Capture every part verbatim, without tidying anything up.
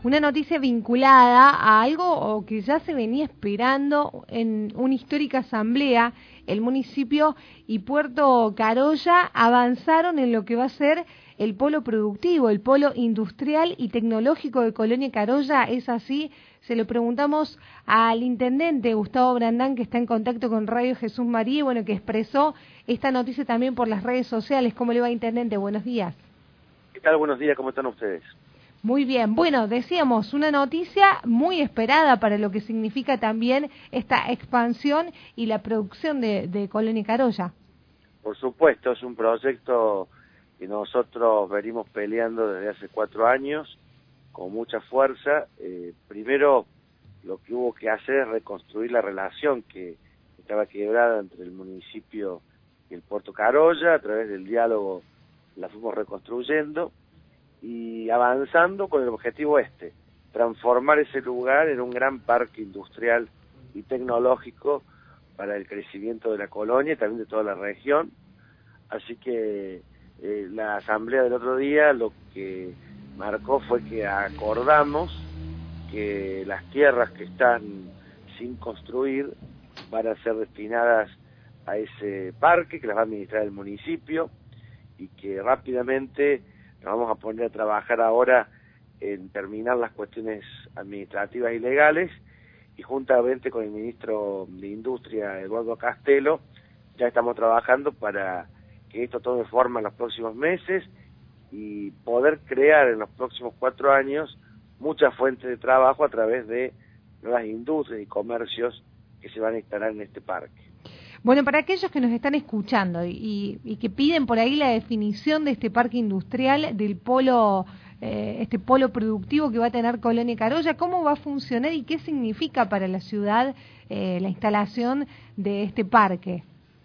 una noticia vinculada a algo que ya se venía esperando en una histórica asamblea. El municipio y Puerto Carolla avanzaron en lo que va a ser el polo productivo, el polo industrial y tecnológico de Colonia Carolla. ¿Es así? Se lo preguntamos al intendente Gustavo Brandán, que está en contacto con Radio Jesús María, y bueno, que expresó esta noticia también por las redes sociales. ¿Cómo le va, intendente? Buenos días. ¿Qué tal? Buenos días, ¿cómo están ustedes? Muy bien. Bueno, decíamos, una noticia muy esperada para lo que significa también esta expansión y la producción de, de Colonia Carolla. Por supuesto, es un proyecto que nosotros venimos peleando desde hace cuatro años, con mucha fuerza. Eh, primero, lo que hubo que hacer es reconstruir la relación que estaba quebrada entre el municipio y el Puerto Carolla. A través del diálogo la fuimos reconstruyendo y avanzando con el objetivo este, transformar ese lugar en un gran parque industrial y tecnológico para el crecimiento de la colonia y también de toda la región. Así que eh, la asamblea del otro día lo que marcó fue que acordamos que las tierras que están sin construir van a ser destinadas a ese parque que las va a administrar el municipio y que rápidamente nos vamos a poner a trabajar ahora en terminar las cuestiones administrativas y legales, y juntamente con el ministro de Industria, Eduardo Castelo, ya estamos trabajando para que esto tome forma en los próximos meses y poder crear en los próximos cuatro años muchas fuentes de trabajo a través de nuevas industrias y comercios que se van a instalar en este parque. Bueno, para aquellos que nos están escuchando y, y que piden por ahí la definición de este parque industrial, del polo, eh, este polo productivo que va a tener Colonia Carolla, ¿cómo va a funcionar y qué significa para la ciudad eh, la instalación de este parque?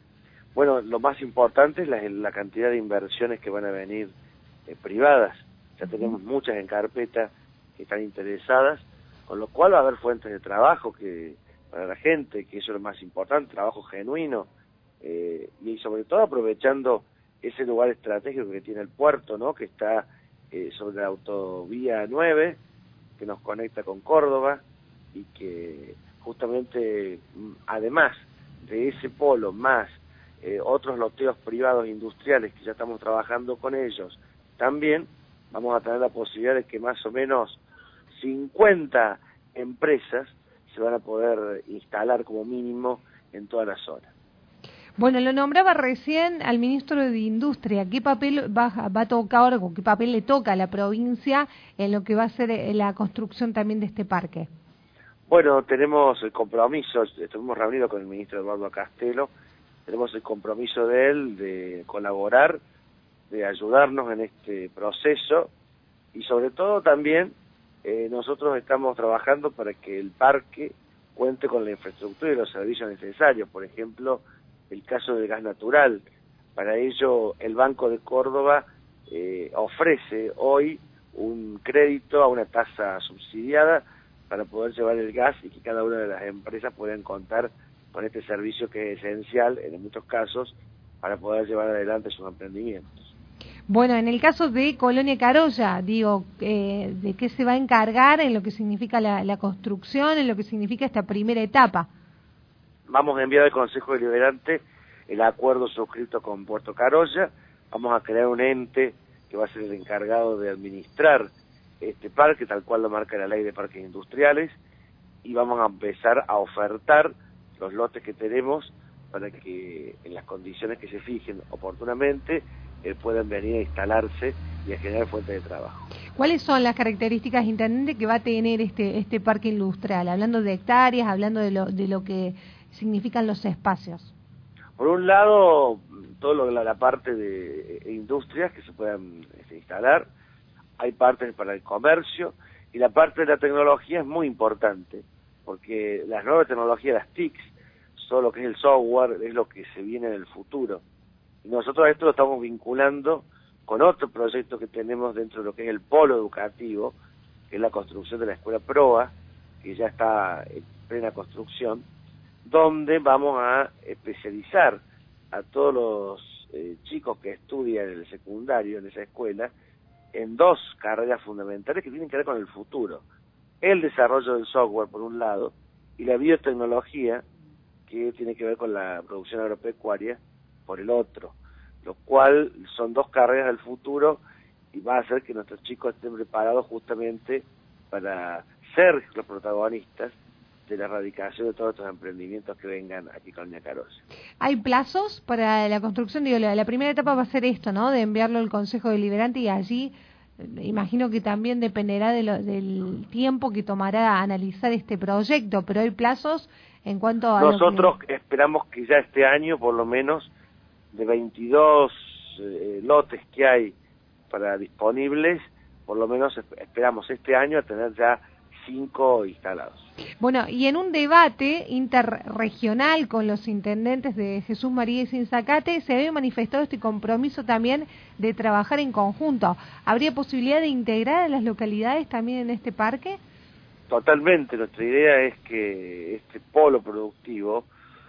Bueno, lo más importante es la, la cantidad de inversiones que van a venir eh, privadas. Ya tenemos muchas en carpeta que están interesadas, con lo cual va a haber fuentes de trabajo que para la gente, que eso es lo más importante, trabajo genuino, eh, y sobre todo aprovechando ese lugar estratégico que tiene el puerto, ¿no? Que está eh, sobre la autovía nueve, que nos conecta con Córdoba, y que justamente, además de ese polo, más eh, otros loteos privados industriales que ya estamos trabajando con ellos, también vamos a tener la posibilidad de que más o menos cincuenta empresas se van a poder instalar como mínimo en toda la zona. Bueno, lo nombraba recién al ministro de Industria. ¿Qué papel va, va a tocar o qué papel le toca a la provincia en lo que va a ser la construcción también de este parque? Bueno, tenemos el compromiso, estuvimos reunidos con el ministro Eduardo Castelo, tenemos el compromiso de él de colaborar, de ayudarnos en este proceso y sobre todo también Eh, nosotros estamos trabajando para que el parque cuente con la infraestructura y los servicios necesarios, por ejemplo, el caso del gas natural. Para ello, el Banco de Córdoba eh, ofrece hoy un crédito a una tasa subsidiada para poder llevar el gas y que cada una de las empresas puedan contar con este servicio que es esencial, en muchos casos, para poder llevar adelante sus emprendimientos. Bueno, en el caso de Colonia Carolla, digo, eh, ¿de qué se va a encargar en lo que significa la, la construcción, en lo que significa esta primera etapa? Vamos a enviar al Consejo Deliberante el acuerdo suscrito con Puerto Carolla, vamos a crear un ente que va a ser el encargado de administrar este parque, tal cual lo marca la Ley de Parques Industriales, y vamos a empezar a ofertar los lotes que tenemos para que en las condiciones que se fijen oportunamente eh, puedan venir a instalarse y a generar fuentes de trabajo. ¿Cuáles son las características, intendente, que va a tener este este parque industrial? Hablando de hectáreas, hablando de lo de lo que significan los espacios. Por un lado, todo lo la, la parte de industrias que se puedan este, instalar, hay partes para el comercio, y la parte de la tecnología es muy importante, porque las nuevas tecnologías, las T I Cs, todo lo que es el software, es lo que se viene en el futuro. Y nosotros esto lo estamos vinculando con otro proyecto que tenemos dentro de lo que es el polo educativo, que es la construcción de la Escuela Proa, que ya está en plena construcción, donde vamos a especializar a todos los eh, chicos que estudian en el secundario, en esa escuela, en dos carreras fundamentales que tienen que ver con el futuro. El desarrollo del software, por un lado, y la biotecnología, que tiene que ver con la producción agropecuaria, por el otro, lo cual son dos carreras del futuro y va a hacer que nuestros chicos estén preparados justamente para ser los protagonistas de la erradicación de todos estos emprendimientos que vengan aquí con Colonia Carolla. ¿Hay plazos para la construcción? Digo, la, la primera etapa va a ser esto, ¿no? De enviarlo al Consejo Deliberante y allí imagino que también dependerá de lo, del tiempo que tomará analizar este proyecto, pero hay plazos en cuanto a... Nosotros que... esperamos que ya este año, por lo menos, de veintidós eh, lotes que hay para disponibles, por lo menos esperamos este año a tener ya cinco instalados. Bueno, y en un debate interregional con los intendentes de Jesús María y Sinzacate se había manifestado este compromiso también de trabajar en conjunto. ¿Habría posibilidad de integrar a las localidades también en este parque? Totalmente, nuestra idea es que este polo productivo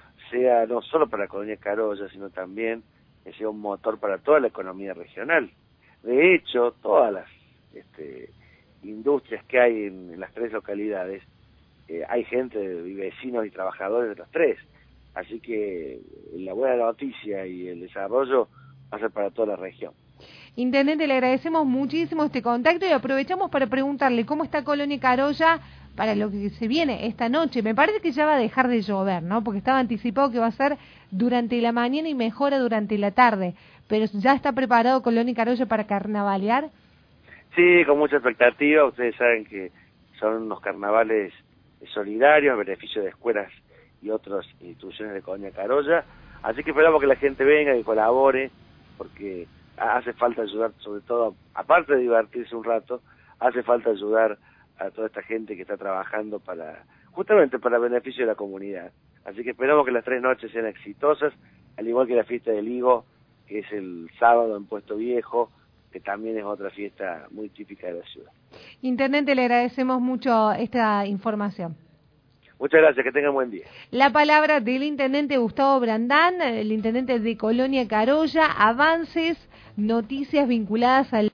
sea no solo para la Colonia Carolla, sino también que sea un motor para toda la economía regional. De hecho, todas las este, industrias que hay en, en las tres localidades, eh, hay gente, y vecinos y trabajadores de las tres. Así que la buena noticia y el desarrollo va a ser para toda la región. Intendente, le agradecemos muchísimo este contacto y aprovechamos para preguntarle cómo está Colonia Carolla para lo que se viene esta noche. Me parece que ya va a dejar de llover, ¿no? Porque estaba anticipado que va a ser durante la mañana y mejora durante la tarde. Pero ¿ya está preparado Colonia Carolla para carnavalear? Sí, con mucha expectativa. Ustedes saben que son unos carnavales solidarios, a beneficio de escuelas y otras instituciones de Colonia Carolla. Así que esperamos que la gente venga y colabore, porque hace falta ayudar, sobre todo, aparte de divertirse un rato, hace falta ayudar a toda esta gente que está trabajando para, justamente para el beneficio de la comunidad. Así que esperamos que las tres noches sean exitosas, al igual que la fiesta del higo, que es el sábado en Puesto Viejo, que también es otra fiesta muy típica de la ciudad. Intendente, le agradecemos mucho esta información. Muchas gracias, que tengan buen día. La palabra del intendente Gustavo Brandán, el intendente de Colonia Carolla, avances, noticias vinculadas al